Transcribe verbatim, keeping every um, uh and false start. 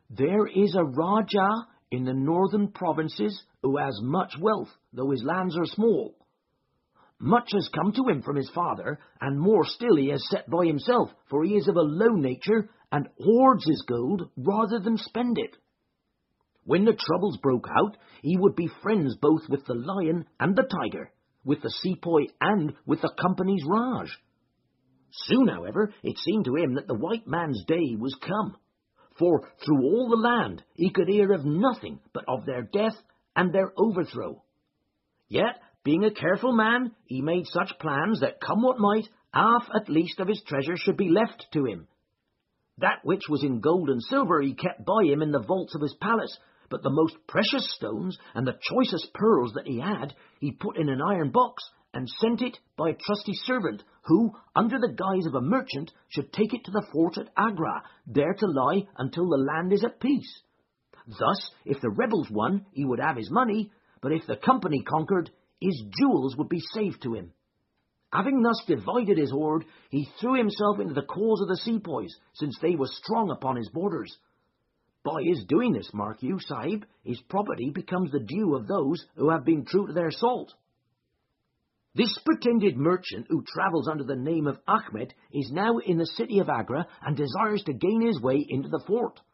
There is a Rajah in the northern provinces who has much wealth, though his lands are small. Much has come to him from his father, and more still he has set by himself, for he is of a low nature, and hoards his gold rather than spend it. When the troubles broke out, he would be friends both with the lion and the tiger, with the sepoy and with the company's Raj. Soon, however, it seemed to him that the white man's day was come, for through all the land he could hear of nothing but of their death and their overthrow. Yet, being a careful man, he made such plans that, come what might, half at least of his treasure should be left to him. That which was in gold and silver he kept by him in the vaults of his palace, but the most precious stones and the choicest pearls that he had he put in an iron box and sent it by a trusty servant, who, under the guise of a merchant, should take it to the fort at Agra, there to lie until the land is at peace. Thus, if the rebels won, he would have his money, but if the company conquered, his jewels would be saved to him. Having thus divided his hoard, he threw himself into the cause of the sepoys, since they were strong upon his borders. By his doing this, mark you, Sahib, his property becomes the due of those who have been true to their salt. This pretended merchant, who travels under the name of Ahmed, is now in the city of Agra and desires to gain his way into the fort.